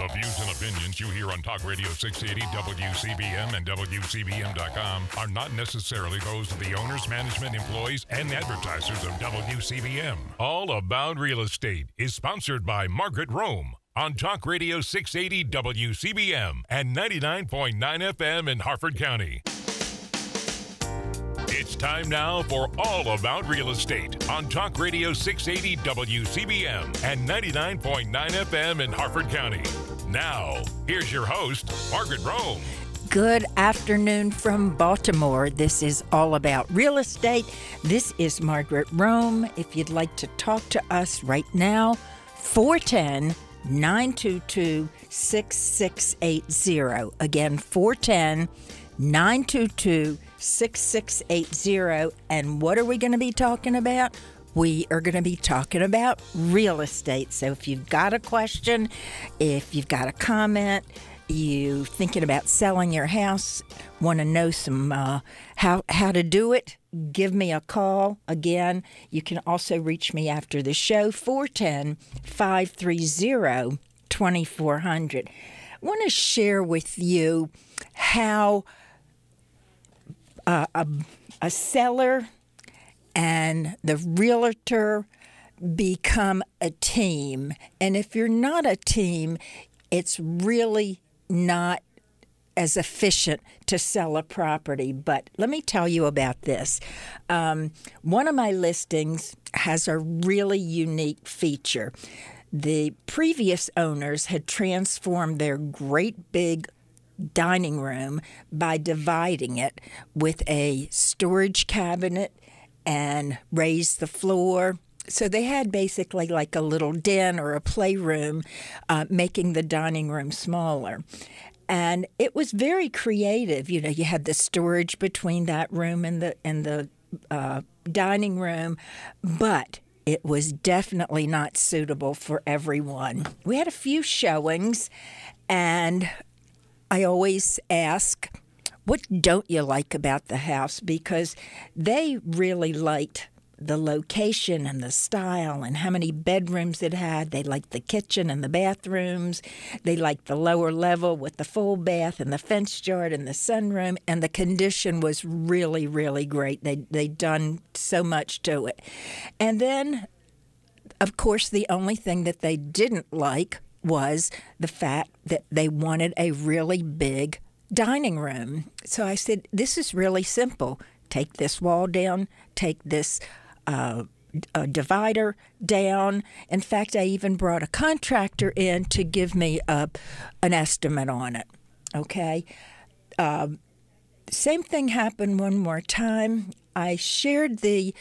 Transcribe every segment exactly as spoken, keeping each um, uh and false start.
The views and opinions you hear on Talk Radio six eighty, W C B M, and W C B M dot com are not necessarily those of the owners, management, employees, and advertisers of W C B M. All About Real Estate is sponsored by Margaret Rome on Talk Radio six eighty W C B M and ninety-nine point nine F M in Harford County. It's time now for All About Real Estate on Talk Radio six eighty W C B M and ninety-nine point nine F M in Harford County. Now, here's your host, Margaret Rome. Good afternoon from Baltimore. This is All About Real Estate. This is Margaret Rome. If you'd like to talk to us right now, four one zero, nine two two, six six eight zero. Again, four one zero, nine two two, six six eight zero. And what are we going to be talking about? We are going to be talking about real estate. So if you've got a question, if you've got a comment, you thinking about selling your house, want to know some uh, how how to do it, give me a call. Again, you can also reach me after the show, four one zero, five three zero, two four zero zero. I want to share with you how uh, a, a seller and the realtor become a team. And if you're not a team, it's really not as efficient to sell a property. But let me tell you about this. Um, one of my listings has a really unique feature. The previous owners had transformed their great big dining room by dividing it with a storage cabinet and raised the floor. So they had basically like a little den or a playroom, uh, making the dining room smaller. And it was very creative. You know, you had the storage between that room and the and the uh, dining room, but it was definitely not suitable for everyone. We had a few showings, and I always ask, what don't you like about the house? Because they really liked the location and the style and how many bedrooms it had. They liked the kitchen and the bathrooms. They liked the lower level with the full bath and the fenced yard and the sunroom. And the condition was really, really great. They, they'd done so much to it. And then, of course, the only thing that they didn't like was the fact that they wanted a really big dining room. So I said, this is really simple. Take this wall down, take this uh, uh, divider down. In fact, I even brought a contractor in to give me a, an estimate on it. Okay? Um, same thing happened one more time. I shared the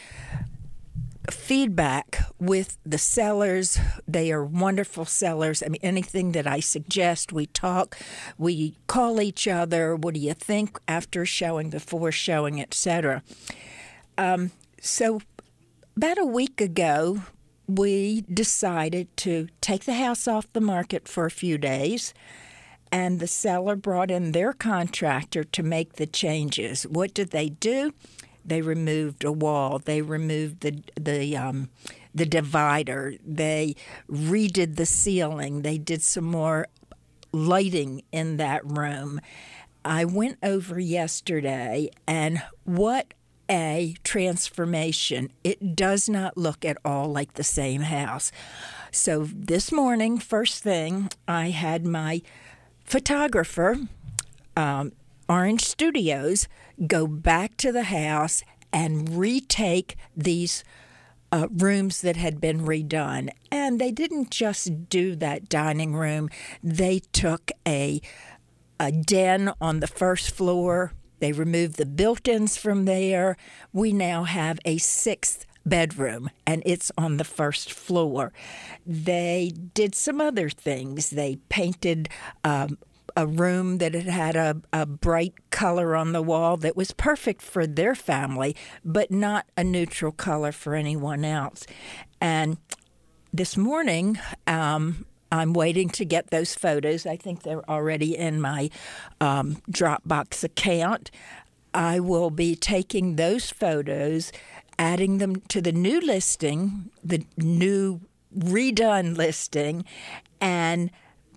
feedback with the sellers. They are wonderful sellers. I mean, anything that I suggest, we talk, we call each other. What do you think after showing, before showing, et cetera. Um, so about a week ago, we decided to take the house off the market for a few days, and the seller brought in their contractor to make the changes. What did they do? They removed a wall. They removed the the um, the divider. They redid the ceiling. They did some more lighting in that room. I went over yesterday, and what a transformation. It does not look at all like the same house. So this morning, first thing, I had my photographer, um, Orange Studios, go back to the house and retake these uh, rooms that had been redone. And they didn't just do that dining room. They took a, a den on the first floor. They removed the built-ins from there. We now have a sixth bedroom, and it's on the first floor. They did some other things. They painted um, a room that had had a, a bright color on the wall that was perfect for their family, but not a neutral color for anyone else. And this morning, um, I'm waiting to get those photos. I think they're already in my um, Dropbox account. I will be taking those photos, adding them to the new listing, the new redone listing, and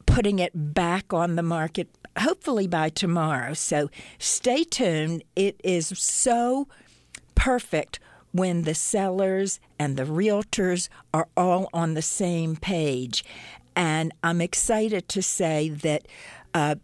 putting it back on the market, hopefully by tomorrow. So stay tuned. It is so perfect when the sellers and the realtors are all on the same page. And I'm excited to say that uh,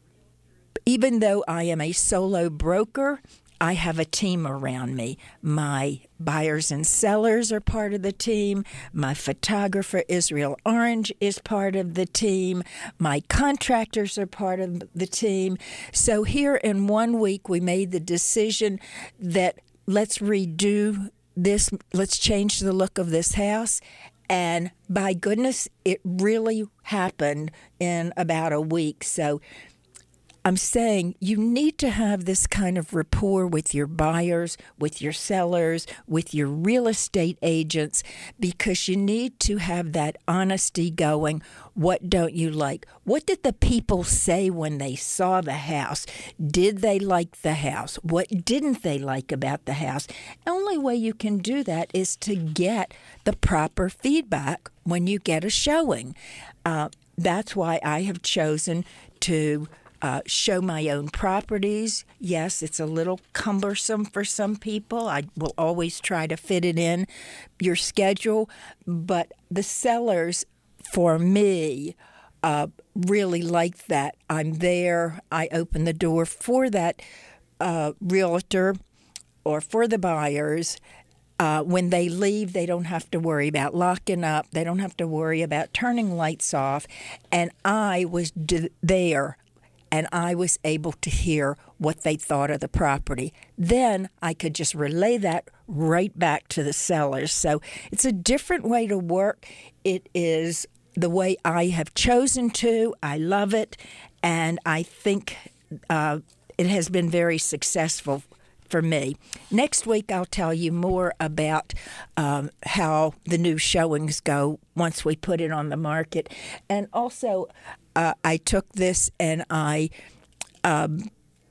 even though I am a solo broker, I have a team around me. My buyers and sellers are part of the team. My photographer, Israel Orange, is part of the team. My contractors are part of the team. So here in one week, we made the decision that let's redo this, let's change the look of this house. And by goodness, it really happened in about a week. So I'm saying you need to have this kind of rapport with your buyers, with your sellers, with your real estate agents, because you need to have that honesty going. What don't you like? What did the people say when they saw the house? Did they like the house? What didn't they like about the house? The only way you can do that is to get the proper feedback when you get a showing. Uh, that's why I have chosen to Uh, show my own properties. Yes, it's a little cumbersome for some people. I will always try to fit it in your schedule. But the sellers, for me, uh, really like that. I'm there. I open the door for that uh, realtor or for the buyers. Uh, when they leave, they don't have to worry about locking up. They don't have to worry about turning lights off. And I was d- there. And I was able to hear what they thought of the property. Then I could just relay that right back to the sellers. So it's a different way to work. It is the way I have chosen to. I love it. And I think uh, it has been very successful for me. Next week, I'll tell you more about um, how the new showings go once we put it on the market. And also, uh, I took this and I um,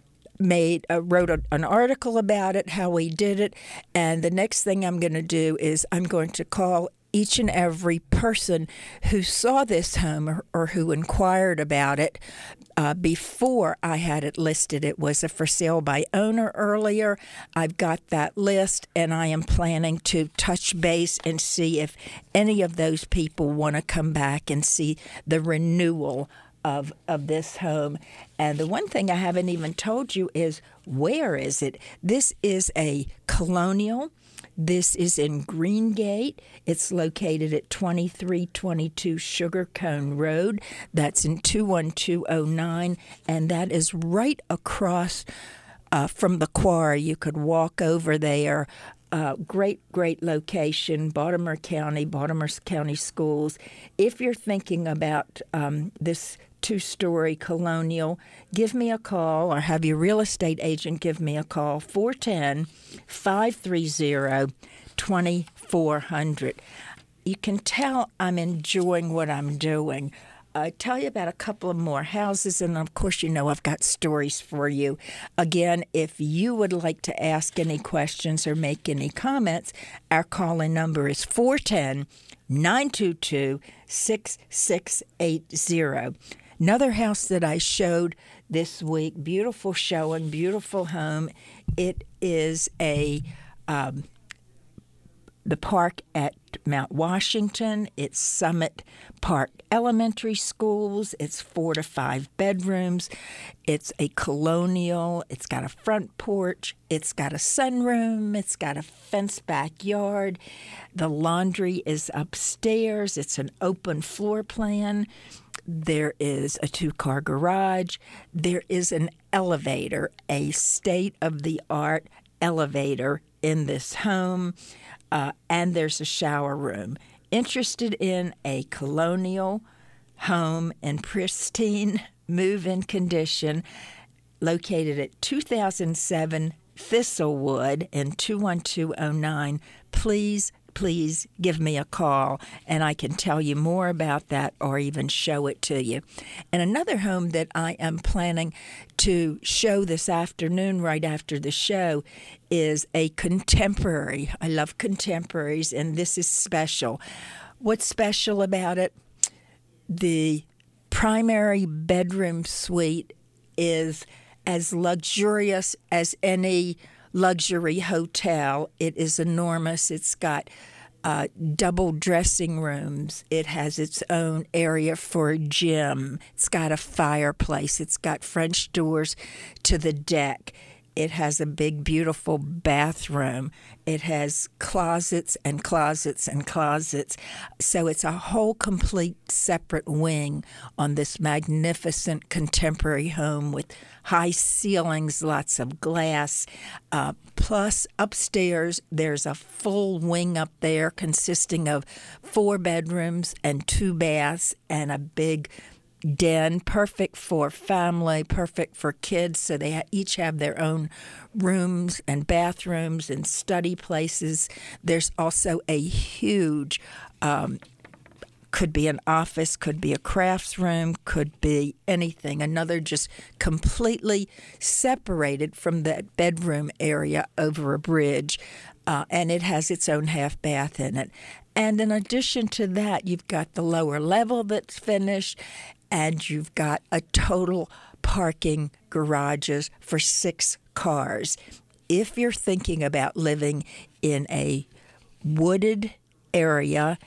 made uh, wrote a, an article about it, how we did it. And the next thing I'm going to do is I'm going to call each and every person who saw this home or, or who inquired about it uh, before I had it listed. It was a for sale by owner earlier. I've got that list, and I am planning to touch base and see if any of those people want to come back and see the renewal of of this home. And the one thing I haven't even told you is, where is it? This is a colonial. This is in Greengate. It's located at twenty-three twenty-two Sugar Cone Road. That's in two one two oh nine, and that is right across uh, from the quarry. You could walk over there. Uh, great, great location, Baltimore County, Baltimore County Schools. If you're thinking about um, this two-story colonial, give me a call or have your real estate agent give me a call, four one zero, five three zero, two four zero zero. You can tell I'm enjoying what I'm doing. I'll tell you about a couple of more houses, and of course, you know I've got stories for you. Again, if you would like to ask any questions or make any comments, our call-in number is four one zero, nine two two, six six eight zero. Another house that I showed this week, beautiful showing, beautiful home. It is a um, the park at Mount Washington. It's Summit Park Elementary Schools. It's four to five bedrooms. It's a colonial. It's got a front porch. It's got a sunroom. It's got a fenced backyard. The laundry is upstairs. It's an open floor plan. There is a two-car garage. There is an elevator, a state-of-the-art elevator in this home. Uh, and there's a shower room. Interested in a colonial home in pristine move-in condition, located at two thousand seven Thistlewood in two one two oh nine, please, please give me a call, and I can tell you more about that or even show it to you. And another home that I am planning to show this afternoon right after the show is a contemporary. I love contemporaries, and this is special. What's special about it? The primary bedroom suite is as luxurious as any luxury hotel. It is enormous. It's got uh, double dressing rooms. It has its own area for a gym. It's got a fireplace. It's got French doors to the deck. It has a big, beautiful bathroom. It has closets and closets and closets. So it's a whole complete separate wing on this magnificent contemporary home with high ceilings, lots of glass. Uh, plus, upstairs, there's a full wing up there consisting of four bedrooms and two baths and a big den, perfect for family, perfect for kids, so they ha- each have their own rooms and bathrooms and study places. There's also a huge, um, could be an office, could be a crafts room, could be anything, another just completely separated from that bedroom area over a bridge, uh, and it has its own half bath in it. And in addition to that, you've got the lower level that's finished, and you've got a total parking garages for six cars. If you're thinking about living in a wooded area,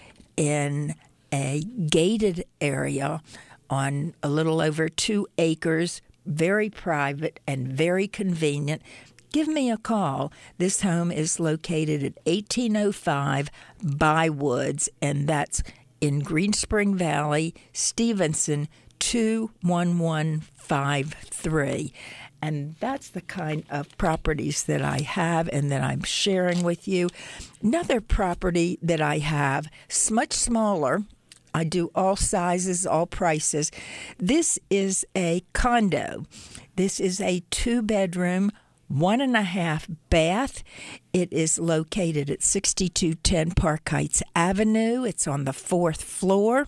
in a gated area on a little over two acres, very private and very convenient, give me a call. This home is located at eighteen oh five Bywoods, and that's in Green Spring Valley, Stevenson, two one one five three. And that's the kind of properties that I have and that I'm sharing with you. Another property that I have, much smaller, I do all sizes, all prices. This is a condo. This is a two-bedroom, one and a half bath. It is located at sixty-two ten Park Heights Avenue. It's on the fourth floor.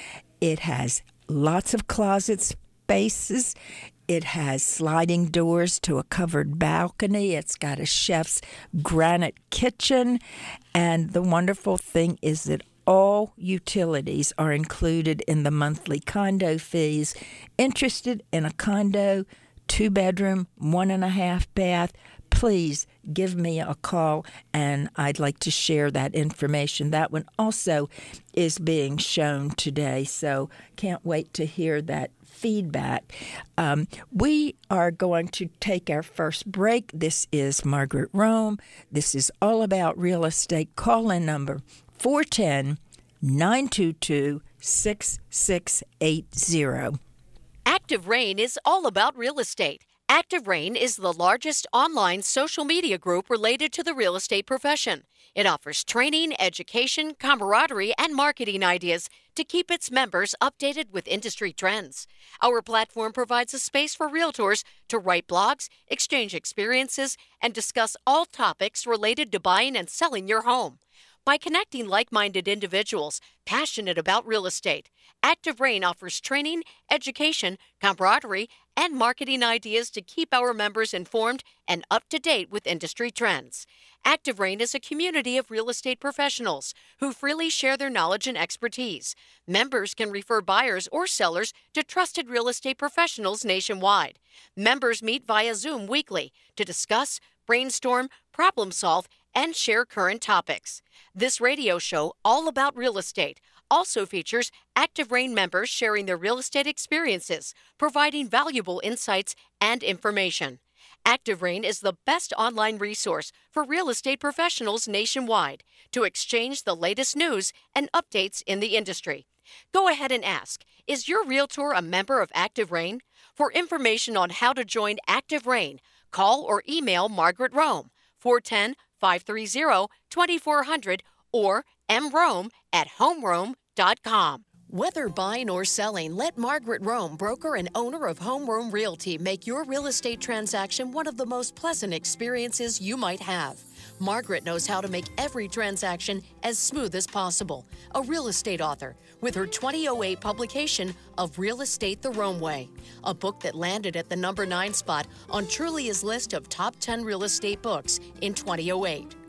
It has lots of closet spaces. It has sliding doors to a covered balcony. It's got a chef's granite kitchen. And the wonderful thing is that all utilities are included in the monthly condo fees. Interested in a condo, two-bedroom, one-and-a-half bath, please give me a call, and I'd like to share that information. That one also is being shown today, so can't wait to hear that feedback. Um, we are going to take our first break. This is Margaret Rome. This is all about real estate. Call-in number four one zero, nine two two, six six eight zero. Active Rain is all about real estate. Active Rain is the largest online social media group related to the real estate profession. It offers training, education, camaraderie, and marketing ideas to keep its members updated with industry trends. Our platform provides a space for realtors to write blogs, exchange experiences, and discuss all topics related to buying and selling your home. By connecting like-minded individuals passionate about real estate, Active Rain offers training, education, camaraderie, and marketing ideas to keep our members informed and up to date with industry trends. Active Rain is a community of real estate professionals who freely share their knowledge and expertise. Members can refer buyers or sellers to trusted real estate professionals nationwide. Members meet via Zoom weekly to discuss, brainstorm, problem solve, and share current topics. This radio show, all about real estate, also features Active Rain members sharing their real estate experiences, providing valuable insights and information. Active Rain is the best online resource for real estate professionals nationwide to exchange the latest news and updates in the industry. Go ahead and ask, is your realtor a member of Active Rain? For information on how to join Active Rain, call or email Margaret Rome, four one zero, five three zero, two four zero zero or mrome at homerome dot com. Whether buying or selling, let Margaret Rome, broker and owner of Home Rome Realty, make your real estate transaction one of the most pleasant experiences you might have. Margaret knows how to make every transaction as smooth as possible. A real estate author with her twenty oh eight publication of Real Estate the Rome Way, a book that landed at the number nine spot on Trulia's list of top ten real estate books in twenty oh eight.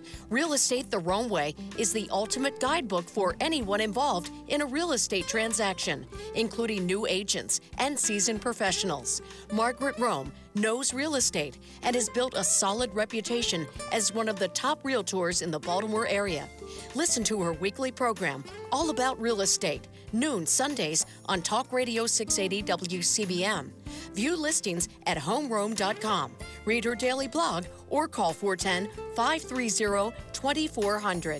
Real Estate the Rome Way is the ultimate guidebook for anyone involved in a real estate transaction, including new agents and seasoned professionals. Margaret Rome knows real estate and has built a solid reputation as one of the top realtors in the Baltimore area. Listen to her weekly program, All About Real Estate, noon Sundays on Talk Radio six eighty W C B M. View listings at home rome dot com. Read her daily blog or call four one zero, five three zero, two four zero zero.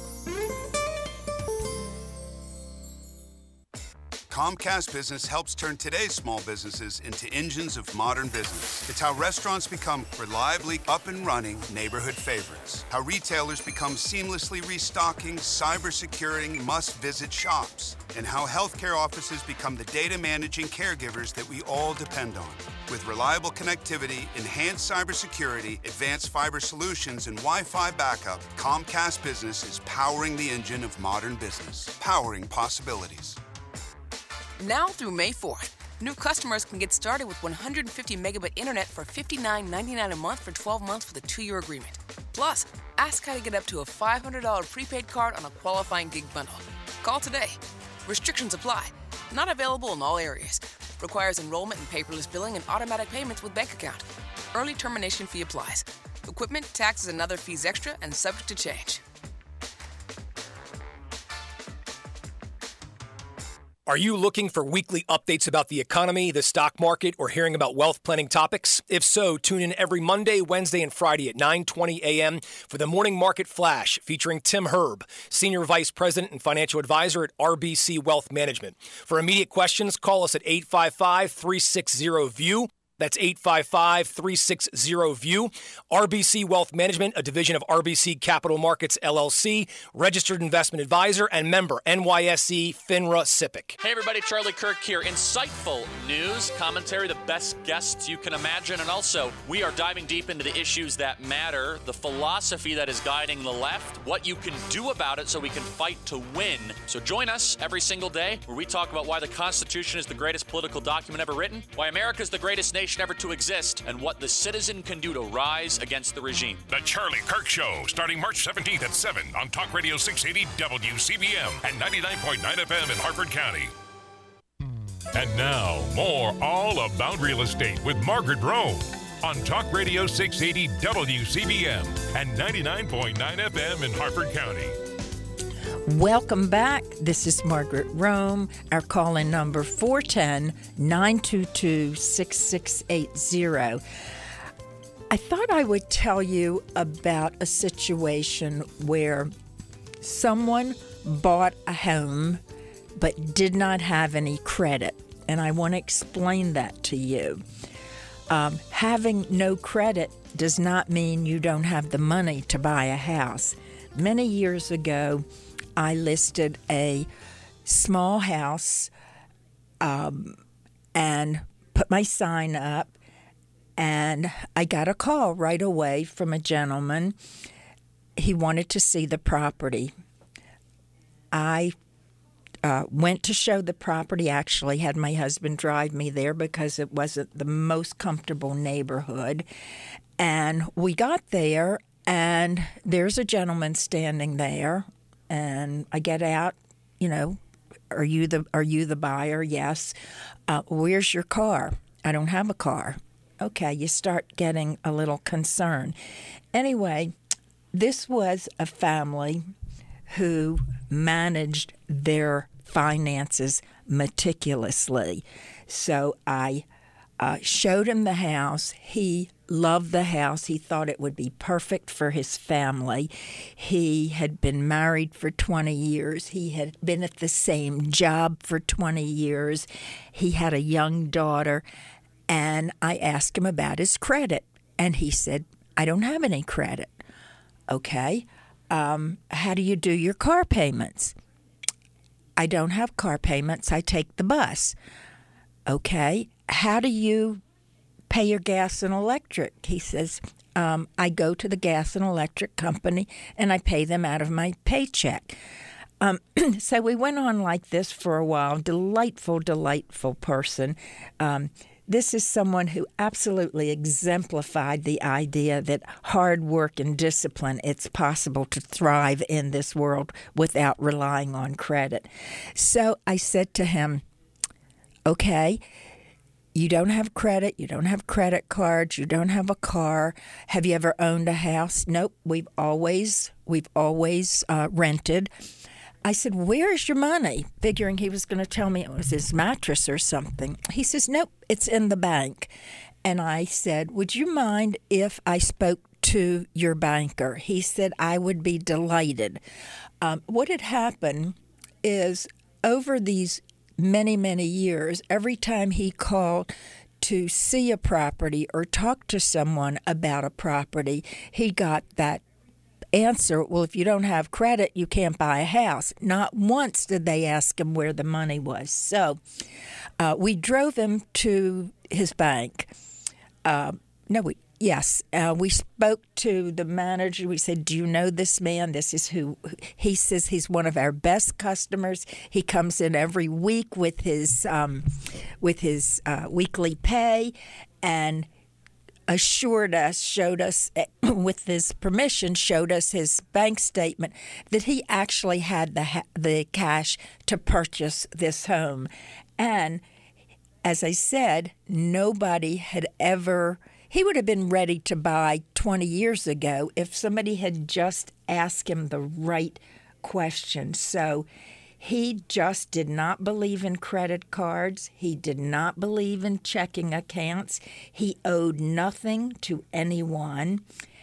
Comcast Business helps turn today's small businesses into engines of modern business. It's how restaurants become reliably up and running neighborhood favorites. How retailers become seamlessly restocking, cyber-securing, must-visit shops. And how healthcare offices become the data managing caregivers that we all depend on. With reliable connectivity, enhanced cybersecurity, advanced fiber solutions, and Wi-Fi backup, Comcast Business is powering the engine of modern business. Powering possibilities. Now through May fourth, new customers can get started with one hundred fifty megabit internet for fifty-nine ninety-nine a month for twelve months with a two-year agreement. Plus, ask how to get up to a five hundred dollars prepaid card on a qualifying gig bundle. Call today. Restrictions apply. Not available in all areas. Requires enrollment in paperless billing and automatic payments with bank account. Early termination fee applies. Equipment, taxes, and other fees extra and subject to change. Are you looking for weekly updates about the economy, the stock market, or hearing about wealth planning topics? If so, tune in every Monday, Wednesday, and Friday at nine twenty a.m. for the Morning Market Flash featuring Tim Herb, Senior Vice President and Financial Advisor at R B C Wealth Management. For immediate questions, call us at eight five five, three six zero, V I E W. That's eight five five, three six zero, V I E W. R B C Wealth Management, a division of R B C Capital Markets, L L C, registered investment advisor and member N Y S E FINRA SIPC. Hey everybody, Charlie Kirk here. Insightful news, commentary, the best guests you can imagine, and also we are diving deep into the issues that matter, the philosophy that is guiding the left, what you can do about it so we can fight to win. So join us every single day where we talk about why the Constitution is the greatest political document ever written, why America is the greatest nation ever to exist, and what the citizen can do to rise against the regime. The Charlie Kirk Show, starting March seventeenth at seven on Talk Radio six eighty W C B M and ninety-nine point nine F M in Harford County. And now, more All About Real Estate with Margaret Rome on Talk Radio six eighty W C B M and ninety-nine point nine F M in Harford County. Welcome back. This is Margaret Rome. Our call-in number four one zero, nine two two, six six eight zero. I thought I would tell you about a situation where someone bought a home but did not have any credit, and I want to explain that to you. Um, having no credit does not mean you don't have the money to buy a house. Many years ago, I listed a small house um, and put my sign up, and I got a call right away from a gentleman. He wanted to see the property. I uh, went to show the property, actually had my husband drive me there because it wasn't the most comfortable neighborhood. And we got there, and there's a gentleman standing there. And I get out, you know, are you the are you the buyer? Yes. Uh, where's your car? I don't have a car. Okay, you start getting a little concerned. Anyway, this was a family who managed their finances meticulously. So I uh, showed him the house. He loved the house. He thought it would be perfect for his family. He had been married for twenty years. He had been at the same job for twenty years. He had a young daughter. And I asked him about his credit. And he said, I don't have any credit. Okay. Um, how do you do your car payments? I don't have car payments. I take the bus. Okay. How do you pay your gas and electric? He says, um, I go to the gas and electric company and I pay them out of my paycheck. Um, so we went on like this for a while. Delightful, delightful person. Um, this is someone who absolutely exemplified the idea that hard work and discipline, it's possible to thrive in this world without relying on credit. So I said to him, okay, you don't have credit, you don't have credit cards, you don't have a car. Have you ever owned a house? Nope, we've always, we've always uh, rented. I said, where is your money? Figuring he was going to tell me it was his mattress or something. He says, nope, it's in the bank. And I said, would you mind if I spoke to your banker? He said, I would be delighted. Um, what had happened is over these many, many years, every time he called to see a property or talk to someone about a property, he got that answer, well, if you don't have credit, you can't buy a house. Not once did they ask him where the money was. So uh, we drove him to his bank. Uh, no, we yes, uh, we spoke to the manager. We said, do you know this man? This is who he says he's one of our best customers. He comes in every week with his um, with his uh, weekly pay, and assured us, showed us, with his permission, showed us his bank statement that he actually had the ha- the cash to purchase this home. And as I said, nobody had ever, he would have been ready to buy twenty years ago if somebody had just asked him the right question. So he just did not believe in credit cards. He did not believe in checking accounts. He owed nothing to anyone.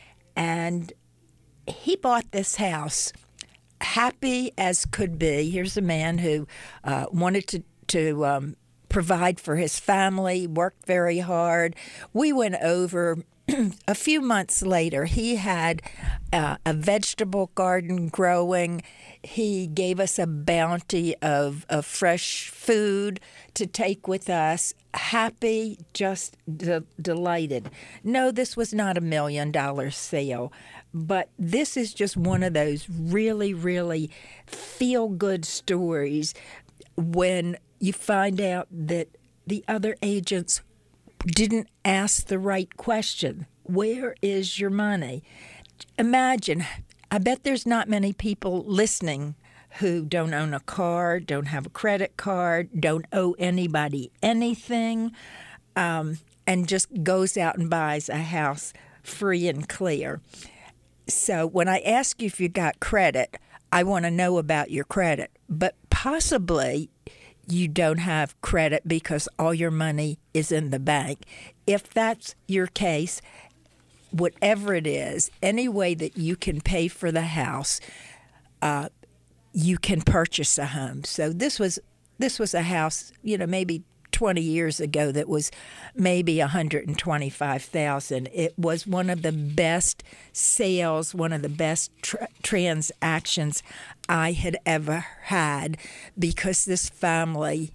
And he bought this house happy as could be. Here's a man who uh, wanted to, to um, provide for his family, worked very hard. We went over. A few months later, he had uh, a vegetable garden growing. He gave us a bounty of, of fresh food to take with us. Happy, just de- delighted. No, this was not a million dollar sale, but this is just one of those really, really feel-good stories when you find out that the other agents didn't ask the right question. Where is your money? Imagine, I bet there's not many people listening who don't own a car, don't have a credit card, don't owe anybody anything, um, and just goes out and buys a house free and clear. So when I ask you if you got credit, I want to know about your credit. But possibly you don't have credit because all your money is in the bank. If that's your case, whatever it is, any way that you can pay for the house, uh, you can purchase a home. So this was this was a house, you know, maybe twenty years ago that was maybe one hundred twenty-five thousand dollars. It was one of the best sales, one of the best tra- transactions I had ever had, because this family,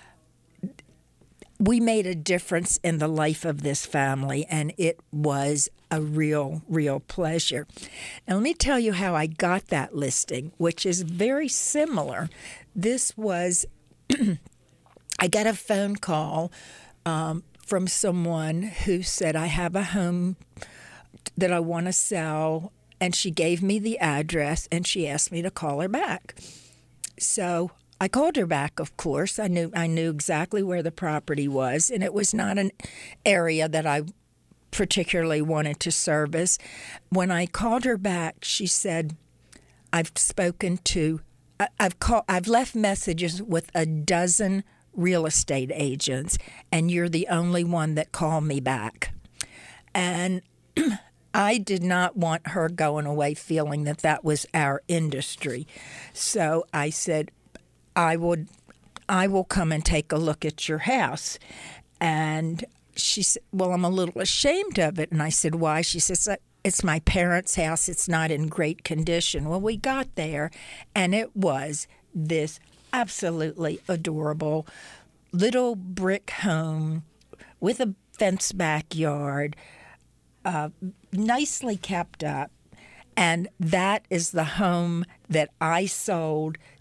we made a difference in the life of this family, and it was a real, real pleasure. Now, let me tell you how I got that listing, which is very similar. This was, I got a phone call um, from someone who said, I have a home that I want to sell, and she gave me the address, and she asked me to call her back. So I called her back, of course. I knew I knew exactly where the property was, and it was not an area that I particularly wanted to service. When I called her back, she said, I've spoken to, I've called, I've left messages with a dozen real estate agents, and you're the only one that called me back. And I did not want her going away feeling that that was our industry. So I said, I would, I will come and take a look at your house. And she said, well, I'm a little ashamed of it. And I said, why? She says, it's my parents' house. It's not in great condition. Well, we got there, and it was this absolutely adorable little brick home with a fenced backyard, uh, nicely kept up. And that is the home that I sold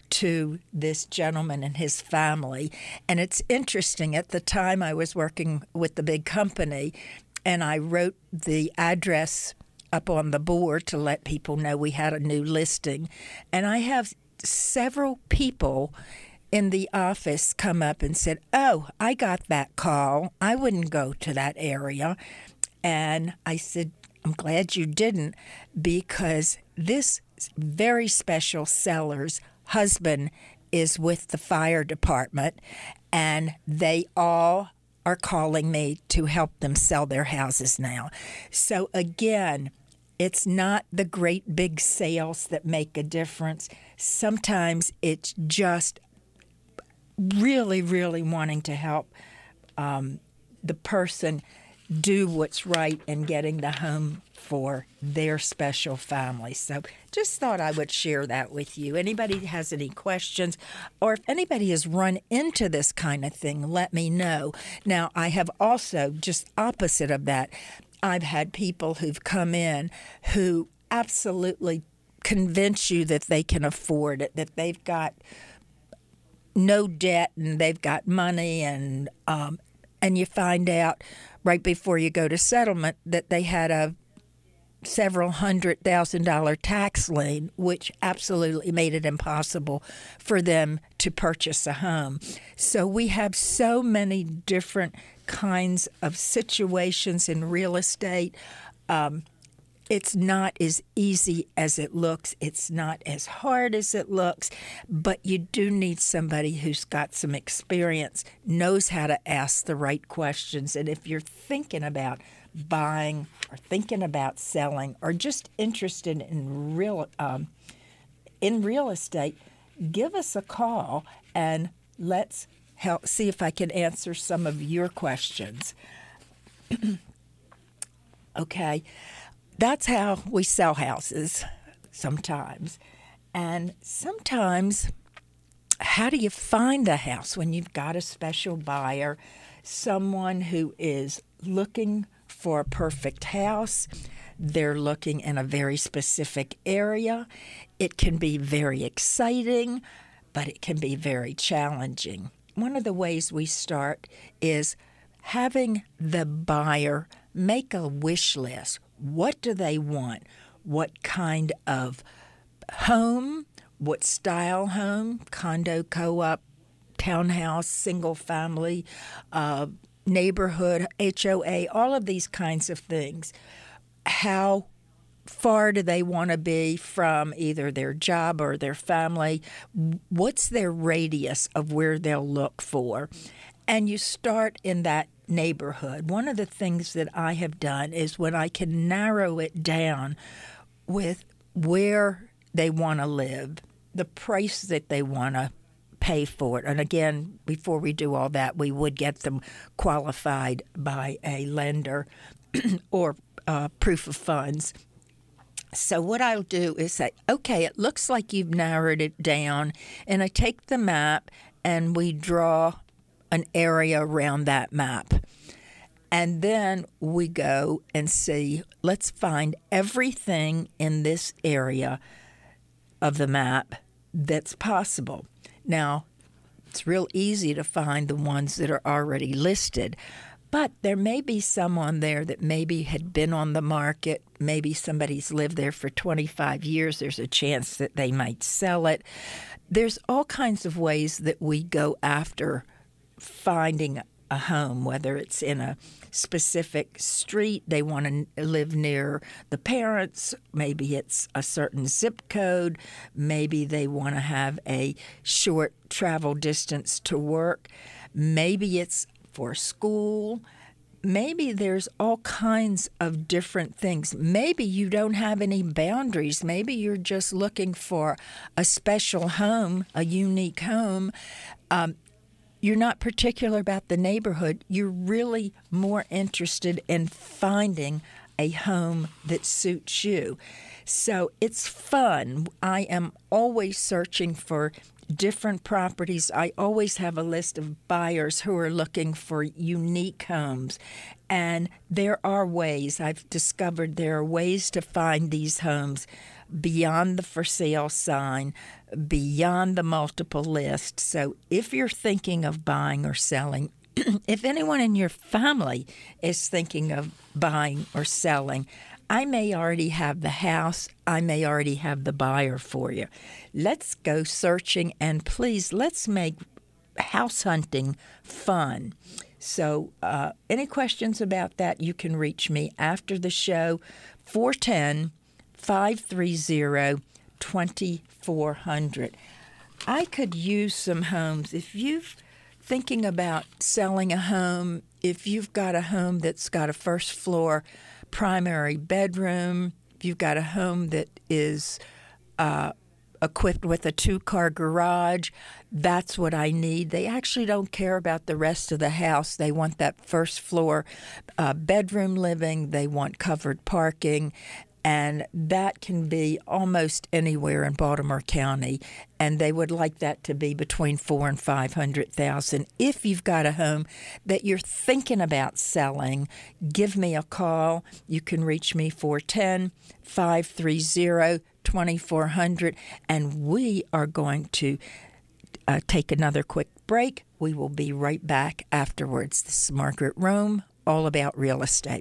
to this gentleman and his family. And it's interesting, at the time I was working with the big company, and I wrote the address up on the board to let people know we had a new listing. And I have several people in the office come up and said, oh, I got that call. I wouldn't go to that area. And I said, I'm glad you didn't, because this very special seller's husband is with the fire department, and they all are calling me to help them sell their houses now. So again, it's not the great big sales that make a difference. Sometimes it's just really, really wanting to help um, the person do what's right and getting the home for their special family. So just thought I would share that with you. Anybody has any questions, or if anybody has run into this kind of thing, let me know. Now, I have also, just opposite of that, I've had people who've come in who absolutely convince you that they can afford it, that they've got no debt and they've got money, and um, and you find out right before you go to settlement that they had a several hundred thousand dollar tax lien, which absolutely made it impossible for them to purchase a home. So we have so many different kinds of situations in real estate. Um, it's not as easy as it looks. It's not as hard as it looks, but you do need somebody who's got some experience, knows how to ask the right questions. And if you're thinking about buying or thinking about selling or just interested in real um, in real estate, give us a call and let's help see if I can answer some of your questions. Okay. That's how we sell houses sometimes. And sometimes, how do you find a house when you've got a special buyer, someone who is looking for a perfect house? They're looking in a very specific area. It can be very exciting, but it can be very challenging. One of the ways we start is having the buyer make a wish list. What do they want? What kind of home? What style home? Condo, co-op, townhouse, single family, uh, neighborhood, H O A, all of these kinds of things. How far do they want to be from either their job or their family? What's their radius of where they'll look for? And you start in that neighborhood. One of the things that I have done is when I can narrow it down with where they want to live, the price that they want to pay for it. And again, before we do all that, we would get them qualified by a lender or uh, proof of funds. So what I'll do is say, okay, it looks like you've narrowed it down, and I take the map and we draw an area around that map. And then we go and see, let's find everything in this area of the map that's possible. Now, it's real easy to find the ones that are already listed, but there may be some on there that maybe had been on the market. Maybe somebody's lived there for twenty-five years. There's a chance that they might sell it. There's all kinds of ways that we go after finding a home, whether it's in a specific street, they want to live near the parents, maybe it's a certain zip code, maybe they want to have a short travel distance to work, maybe it's for school, maybe there's all kinds of different things. Maybe you don't have any boundaries. Maybe you're just looking for a special home, a unique home. Um, You're not particular about the neighborhood. You're really more interested in finding a home that suits you. So it's fun. I am always searching for different properties. I always have a list of buyers who are looking for unique homes. And there are ways, I've discovered there are ways to find these homes beyond the for sale sign, beyond the multiple list. So if you're thinking of buying or selling, if anyone in your family is thinking of buying or selling, I may already have the house. I may already have the buyer for you. Let's go searching, and please, let's make house hunting fun. So uh, any questions about that, you can reach me after the show, four one zero, five three zero, two four zero zero. I could use some homes. If you're thinking about selling a home, if you've got a home that's got a first floor primary bedroom, if you've got a home that is uh, equipped with a two-car garage, that's what I need. They actually don't care about the rest of the house. They want that first floor uh, bedroom living. They want covered parking. And that can be almost anywhere in Baltimore County, and they would like that to be between four and five hundred thousand. If you've got a home that you're thinking about selling, give me a call. You can reach me four one zero, five three zero, two four zero zero, and we are going to uh, take another quick break. We will be right back afterwards. This is Margaret Rome, all about real estate.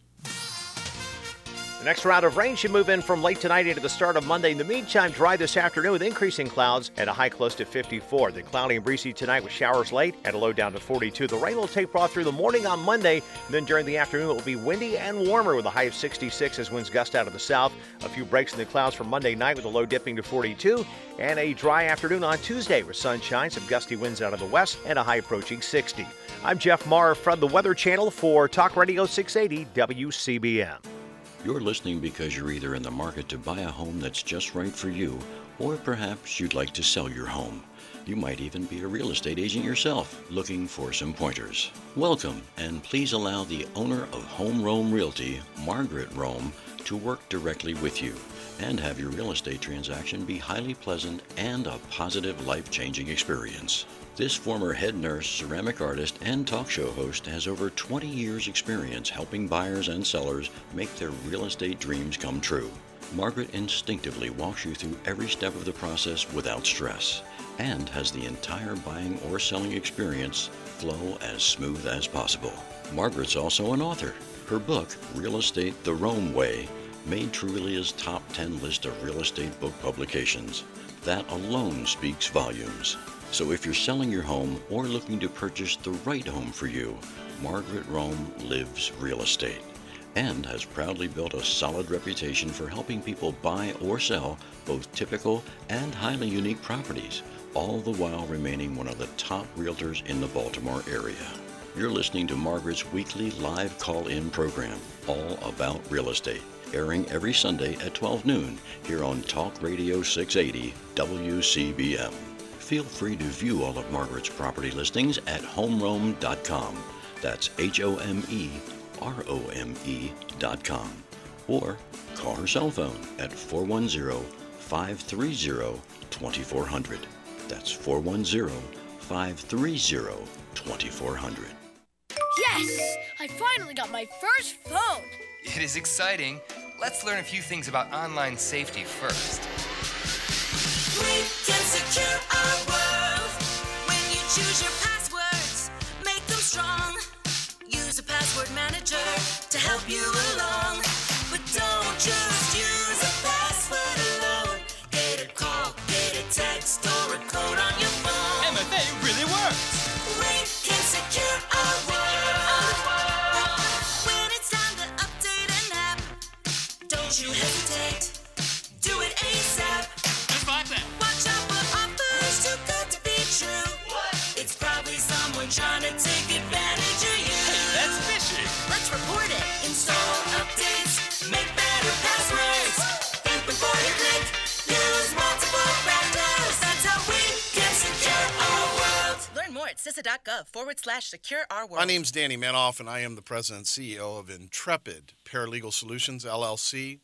The next round of rain should move in from late tonight into the start of Monday. In the meantime, dry this afternoon with increasing clouds and a high close to fifty-four. Then cloudy and breezy tonight with showers late and a low down to forty-two. The rain will taper off through the morning on Monday. Then during the afternoon, it will be windy and warmer with a high of sixty-six as winds gust out of the south. A few breaks in the clouds for Monday night with a low dipping to forty-two. And a dry afternoon on Tuesday with sunshine, some gusty winds out of the west, and a high approaching sixty. I'm Jeff Maher from the Weather Channel for Talk Radio six eighty W C B M. You're listening because you're either in the market to buy a home that's just right for you, or perhaps you'd like to sell your home. You might even be a real estate agent yourself, looking for some pointers. Welcome, and please allow the owner of Home Rome Realty, Margaret Rome, to work directly with you and have your real estate transaction be highly pleasant and a positive, life-changing experience. This former head nurse, ceramic artist, and talk show host has over twenty years' experience helping buyers and sellers make their real estate dreams come true. Margaret instinctively walks you through every step of the process without stress and has the entire buying or selling experience flow as smooth as possible. Margaret's also an author. Her book, Real Estate the Rome Way, made Trulia's top ten list of real estate book publications. That alone speaks volumes. So if you're selling your home or looking to purchase the right home for you, Margaret Rome lives real estate and has proudly built a solid reputation for helping people buy or sell both typical and highly unique properties, all the while remaining one of the top realtors in the Baltimore area. You're listening to Margaret's weekly live call-in program, All About Real Estate, airing every Sunday at twelve noon here on Talk Radio six eighty W C B M. Feel free to view all of Margaret's property listings at home rome dot com. That's H O M E R O M E dot com. Or call her cell phone at four one zero, five three zero, two four zero zero. That's four one zero, five three zero, two four zero zero. Yes! I finally got my first phone! It is exciting. Let's learn a few things about online safety first. We can secure our world. When you choose your passwords, make them strong. Use a password manager to help you along. But don't just use a password alone. Get a call, get a text, or a code on your phone. M F A really works. We can secure our world. When it's time to update an app, don't you hesitate. Do it ASAP. Just like that. Watch out for offers too good to be true. What? It's probably someone trying to take advantage of you. Hey, that's fishy. Let's report it. Install updates. Make better passwords. Think before you click. Use multiple factors. That's how we can secure our world. Learn more at C I S A.gov forward slash secure our world. My name's Danny Manoff, and I am the president and C E O of Intrepid Paralegal Solutions, L L C.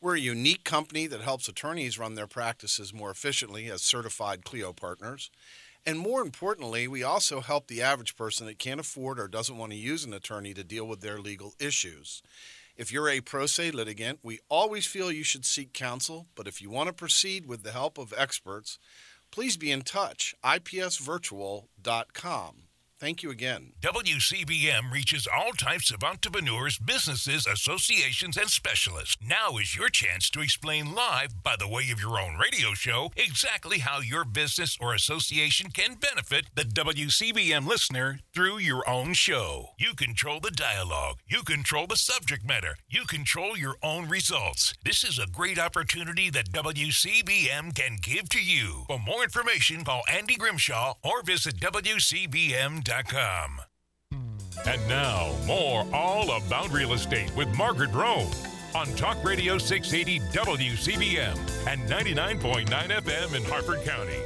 We're a unique company that helps attorneys run their practices more efficiently as certified Clio partners. And more importantly, we also help the average person that can't afford or doesn't want to use an attorney to deal with their legal issues. If you're a pro se litigant, we always feel you should seek counsel, but if you want to proceed with the help of experts, please be in touch, I P S virtual dot com. Thank you again. W C B M reaches all types of entrepreneurs, businesses, associations, and specialists. Now is your chance to explain live, by the way of your own radio show, exactly how your business or association can benefit the W C B M listener through your own show. You control the dialogue. You control the subject matter. You control your own results. This is a great opportunity that W C B M can give to you. For more information, call Andy Grimshaw or visit W C B M dot com. And now, more All About Real Estate with Margaret Rome on Talk Radio six eighty W C B M and ninety-nine point nine F M in Harford County.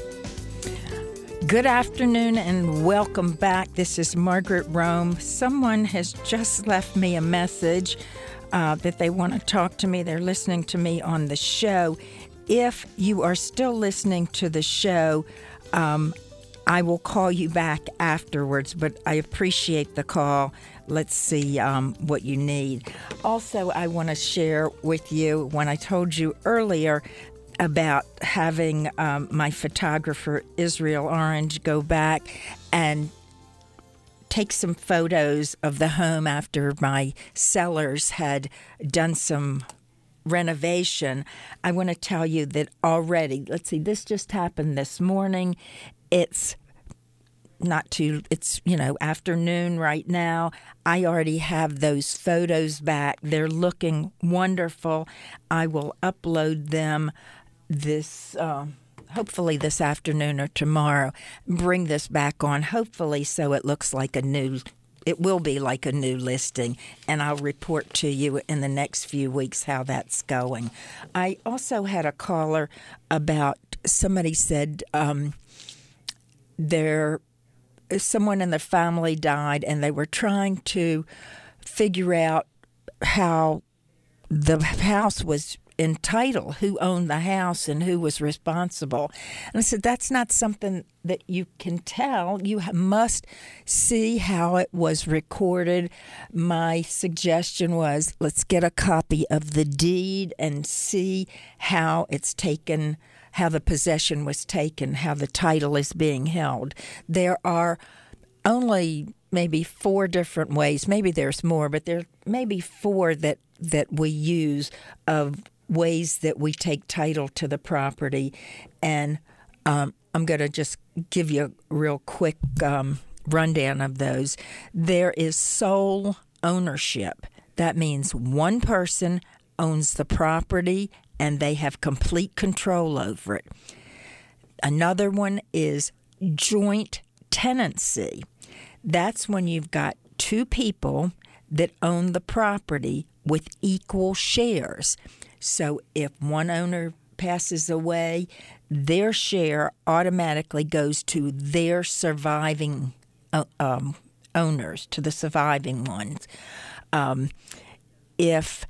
Good afternoon and welcome back. This is Margaret Rome. Someone has just left me a message uh, that they want to talk to me. They're listening to me on the show. If you are still listening to the show, um, I will call you back afterwards, but I appreciate the call. Let's see um, what you need. Also, I want to share with you, when I told you earlier about having um, my photographer, Israel Orange, go back and take some photos of the home after my sellers had done some renovation. I want to tell you that already, let's see, this just happened this morning. It's not too, it's, you know, afternoon right now. I already have those photos back. They're looking wonderful. I will upload them this, uh, hopefully this afternoon or tomorrow. Bring this back on, hopefully, so it looks like a new, it will be like a new listing. And I'll report to you in the next few weeks how that's going. I also had a caller about, somebody said, um, there, someone in the family died, and they were trying to figure out how the house was entitled, who owned the house and who was responsible. And I said, that's not something that you can tell. You must see how it was recorded. My suggestion was, let's get a copy of the deed and see how it's taken, how the possession was taken, how the title is being held. There are only maybe four different ways, maybe there's more, but there may be four that, that we use of ways that we take title to the property. And um, I'm going to just give you a real quick um, rundown of those. There is sole ownership. That means one person owns the property and they have complete control over it. Another one is joint tenancy. That's when you've got two people that own the property with equal shares. So if one owner passes away, their share automatically goes to their surviving uh, um, owners, to the surviving ones. Um, if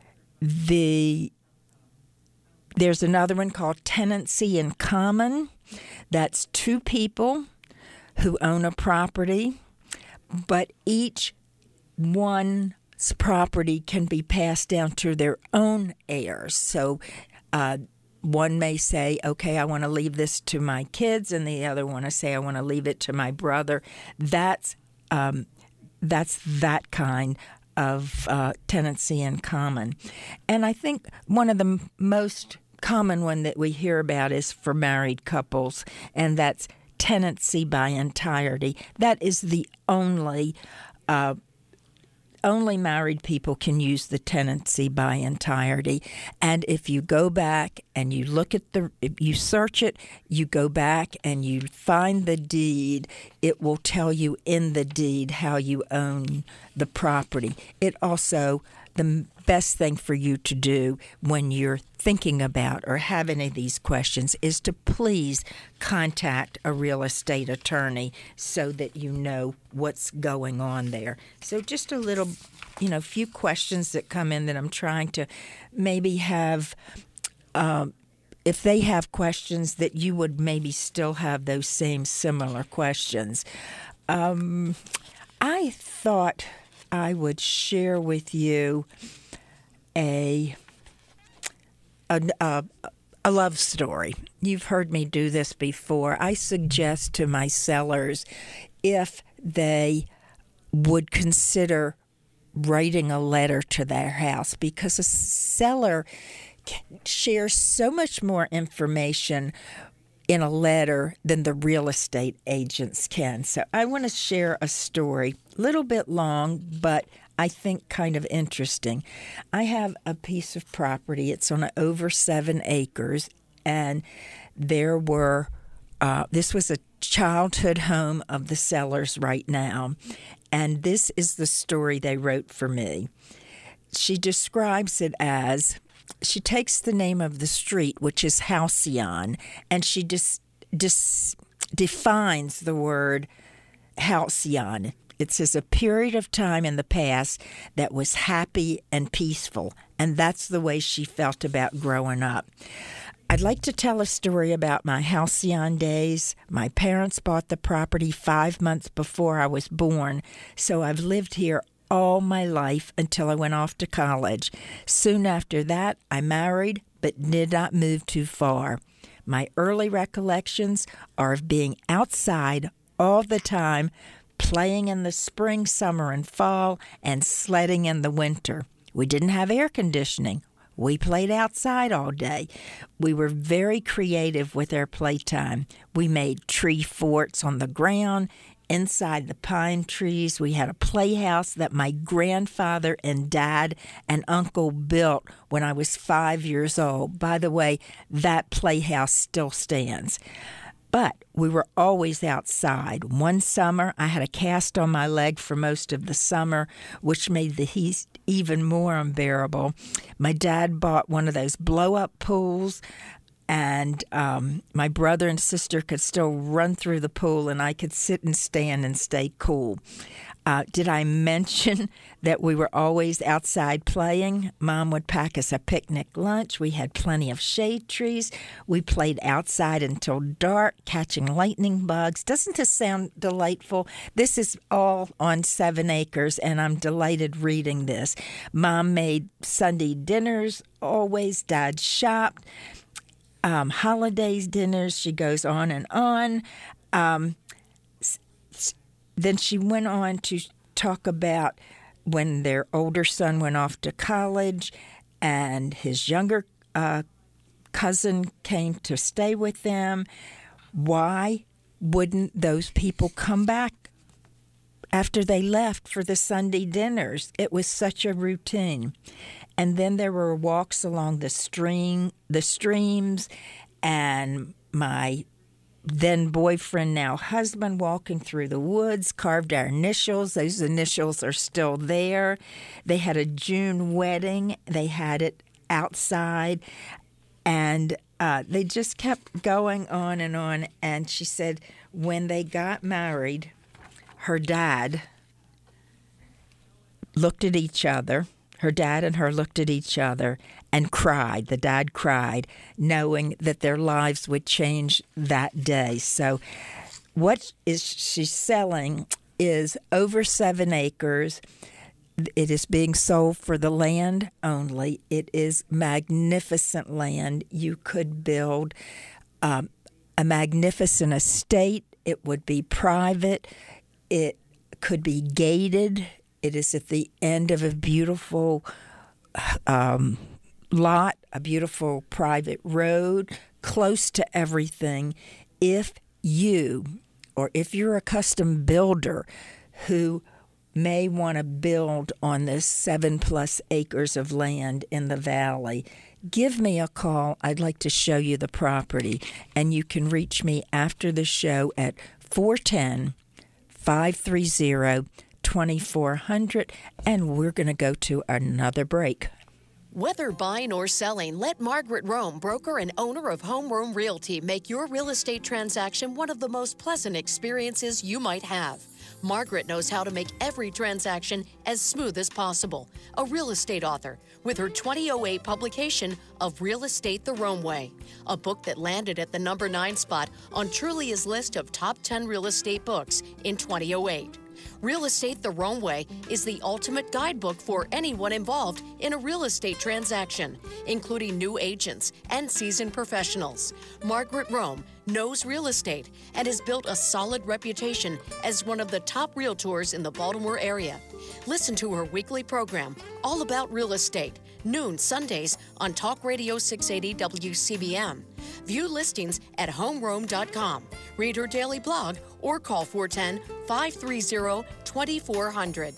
the There's another one called tenancy in common. That's two people who own a property, but each one's property can be passed down to their own heirs. So uh, one may say, okay, I want to leave this to my kids, and the other one to say, I want to leave it to my brother. That's um, that's that kind of uh, tenancy in common. And I think one of the m- most common one that we hear about is for married couples, and that's tenancy by entirety. That is the only uh, only married people can use the tenancy by entirety. And if you go back and you look at the, you search it, you go back and you find the deed, it will tell you in the deed how you own the property. It also, the best thing for you to do when you're thinking about or have any of these questions is to please contact a real estate attorney so that you know what's going on there. So just a little, you know, few questions that come in that I'm trying to maybe have, um, if they have questions that you would maybe still have those same similar questions. Um, I thought I would share with you a, a, a, a love story. You've heard me do this before. I suggest to my sellers if they would consider writing a letter to their house, because a seller shares so much more information in a letter than the real estate agents can. So I want to share a story, a little bit long, but I think kind of interesting. I have a piece of property. It's on over seven acres, and there were, uh, this was a childhood home of the sellers right now, and this is the story they wrote for me. She describes it as, she takes the name of the street, which is Halcyon, and she dis, dis, defines the word Halcyon. It says a period of time in the past that was happy and peaceful, and that's the way she felt about growing up. I'd like to tell a story about my Halcyon days. My parents bought the property five months before I was born, so I've lived here all my life until I went off to college. Soon after that, I married, but did not move too far. My early recollections are of being outside all the time, playing in the spring, summer, and fall, and sledding in the winter. We didn't have air conditioning. We played outside all day. We were very creative with our playtime. We made tree forts on the ground. Inside the pine trees, we had a playhouse that my grandfather and dad and uncle built when I was five years old. By the way, that playhouse still stands. But we were always outside. One summer, I had a cast on my leg for most of the summer, which made the heat even more unbearable. My dad bought one of those blow-up pools, and um, my brother and sister could still run through the pool, and I could sit and stand and stay cool. Uh, did I mention that we were always outside playing? Mom would pack us a picnic lunch. We had plenty of shade trees. We played outside until dark, catching lightning bugs. Doesn't this sound delightful? This is all on seven acres, and I'm delighted reading this. Mom made Sunday dinners always. Dad shopped. Um, holidays dinners, she goes on and on. Um, then she went on to talk about when their older son went off to college and his younger uh, cousin came to stay with them. Why wouldn't those people come back after they left for the Sunday dinners? It was such a routine. And then there were walks along the stream, the streams, and my then boyfriend, now husband, walking through the woods, carved our initials. Those initials are still there. They had a June wedding. They had it outside, and uh, they just kept going on and on. And she said when they got married, her dad looked at each other. Her dad and her looked at each other and cried. The dad cried, knowing that their lives would change that day. So what is she selling is over seven acres. It is being sold for the land only. It is magnificent land. You could build um, a magnificent estate. It would be private. It could be gated. It is at the end of a beautiful um, lot, a beautiful private road, close to everything. If you, or if you're a custom builder who may want to build on this seven plus acres of land in the valley, give me a call. I'd like to show you the property. And you can reach me after the show at four one zero, five three zero, two four zero zero. And we're going to go to another break. Whether buying or selling, let Margaret Rome, broker and owner of Home Rome Realty, make your real estate transaction one of the most pleasant experiences you might have. Margaret knows how to make every transaction as smooth as possible. A real estate author with her twenty oh eight publication of Real Estate the Rome Way, a book that landed at the number nine spot on Trulia's list of top ten real estate books in twenty oh eight. Real Estate the Rome Way is the ultimate guidebook for anyone involved in a real estate transaction, including new agents and seasoned professionals. Margaret Rome knows real estate and has built a solid reputation as one of the top realtors in the Baltimore area. Listen to her weekly program, All About Real Estate, noon Sundays on Talk Radio six eighty W C B M. View listings at home rome dot com. Read her daily blog or call four one zero, five three zero, two four zero zero.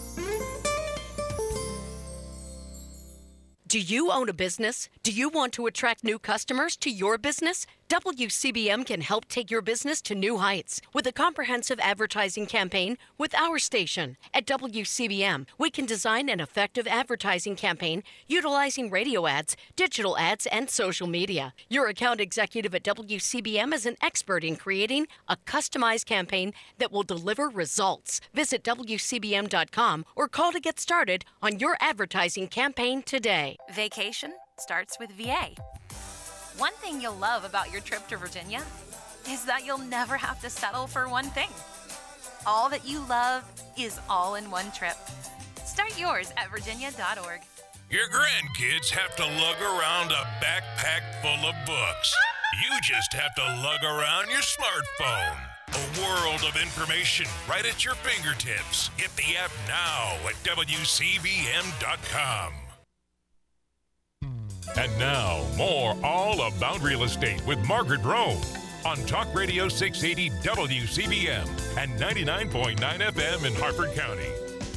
Do you own a business? Do you want to attract new customers to your business? W C B M can help take your business to new heights with a comprehensive advertising campaign with our station. At W C B M, we can design an effective advertising campaign utilizing radio ads, digital ads, and social media. Your account executive at W C B M is an expert in creating a customized campaign that will deliver results. Visit W C B M dot com or call to get started on your advertising campaign today. Vacation starts with V A. One thing you'll love about your trip to Virginia is that you'll never have to settle for one thing. All that you love is all in one trip. Start yours at virginia dot org. Your grandkids have to lug around a backpack full of books. You just have to lug around your smartphone. A world of information right at your fingertips. Get the app now at W C B M dot com. And now, more All About Real Estate with Margaret Rome on Talk Radio six eighty W C B M and ninety-nine point nine F M in Harford County.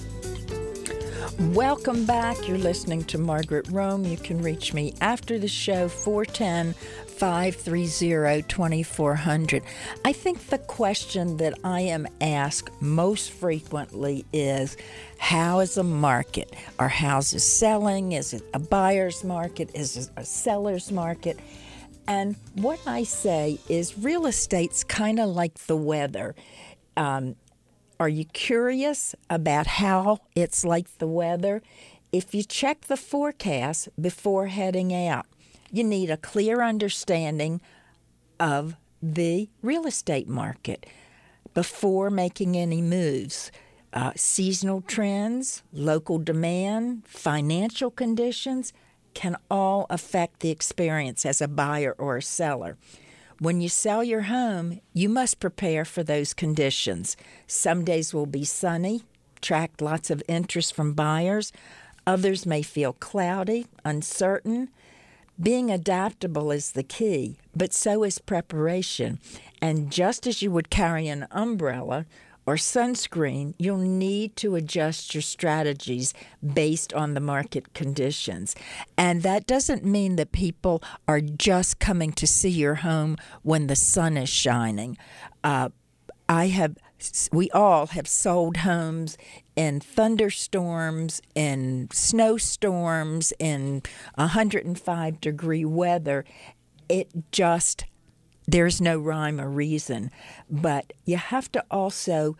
Welcome back. You're listening to Margaret Rome. You can reach me after the show, four one zero, five three zero, two four zero zero. I think the question that I am asked most frequently is, how is a market? Are houses selling? Is it a buyer's market? Is it a seller's market? And what I say is real estate's kind of like the weather. Um, are you curious about how it's like the weather? If you check the forecast before heading out, you need a clear understanding of the real estate market before making any moves. Uh, seasonal trends, local demand, financial conditions can all affect the experience as a buyer or a seller. When you sell your home, you must prepare for those conditions. Some days will be sunny, attract lots of interest from buyers. Others may feel cloudy, uncertain. Being adaptable is the key, but so is preparation. And just as you would carry an umbrella or sunscreen, you'll need to adjust your strategies based on the market conditions. And that doesn't mean that people are just coming to see your home when the sun is shining. Uh, I have, we all have sold homes in thunderstorms, in snowstorms, in one hundred five degree weather. It just There's no rhyme or reason, but you have to also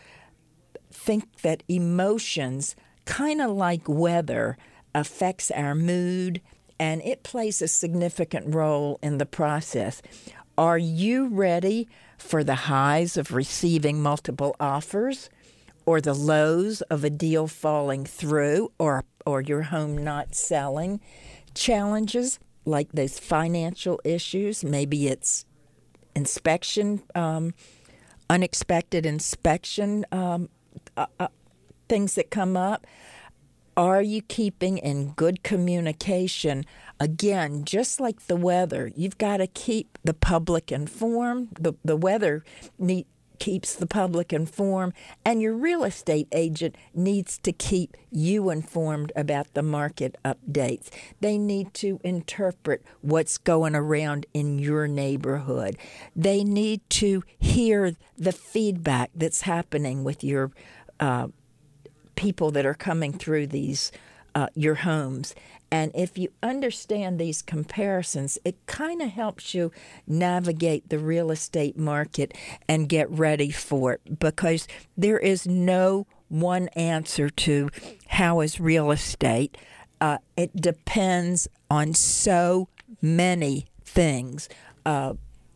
think that emotions, kind of like weather, affects our mood, and it plays a significant role in the process. Are you ready for the highs of receiving multiple offers, or the lows of a deal falling through, or or your home not selling? Challenges like those financial issues, maybe it's inspection, um, unexpected inspection, um, uh, uh, things that come up. Are you keeping in good communication? Again, just like the weather, you've got to keep the public informed. The, the weather need, keeps the public informed, and your real estate agent needs to keep you informed about the market updates. They need to interpret what's going around in your neighborhood. They need to hear the feedback that's happening with your uh, people that are coming through these uh, your homes. And if you understand these comparisons, it kind of helps you navigate the real estate market and get ready for it, because there is no one answer to how is real estate. Uh, it depends on so many things uh,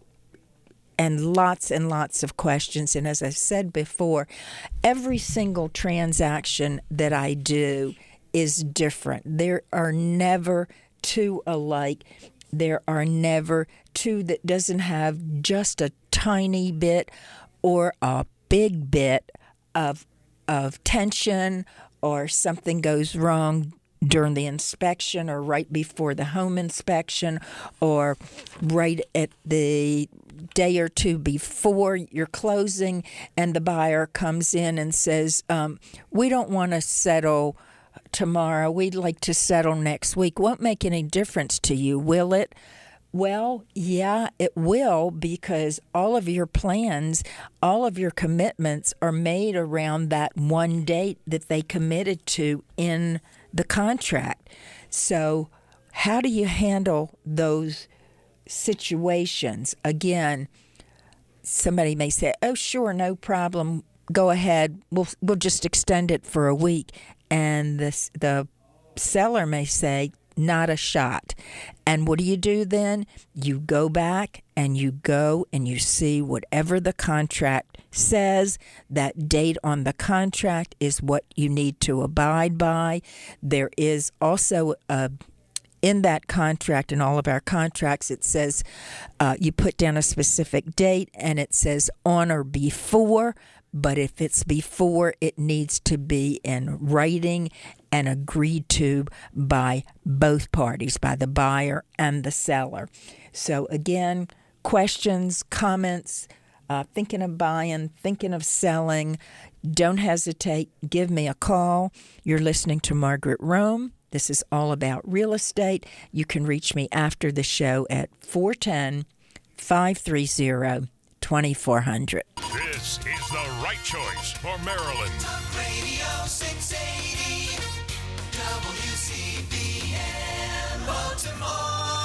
and lots and lots of questions. And as I said before, every single transaction that I do is different. There are never two alike. There are never two that doesn't have just a tiny bit or a big bit of of tension, or something goes wrong during the inspection or right before the home inspection or right at the day or two before your closing, and the buyer comes in and says, um, we don't want to settle tomorrow, we'd like to settle next week. Won't make any difference to you, will it? Well, yeah, it will, because all of your plans, all of your commitments are made around that one date that they committed to in the contract. So how do you handle those situations? Again, somebody may say, oh, sure, no problem, go ahead, we'll we'll just extend it for a week. And the, the seller may say, not a shot. And what do you do then? You go back and you go and you see whatever the contract says. That date on the contract is what you need to abide by. There is also a in that contract, in all of our contracts, it says uh, you put down a specific date, and it says on or before. But if it's before, it needs to be in writing and agreed to by both parties, by the buyer and the seller. So again, questions, comments, uh, thinking of buying, thinking of selling, don't hesitate. Give me a call. You're listening to Margaret Rome. This is all about real estate. You can reach me after the show at four one zero, five three zero, two four zero zero. This is the right choice for Maryland. Talk Radio six eighty W C B M Baltimore.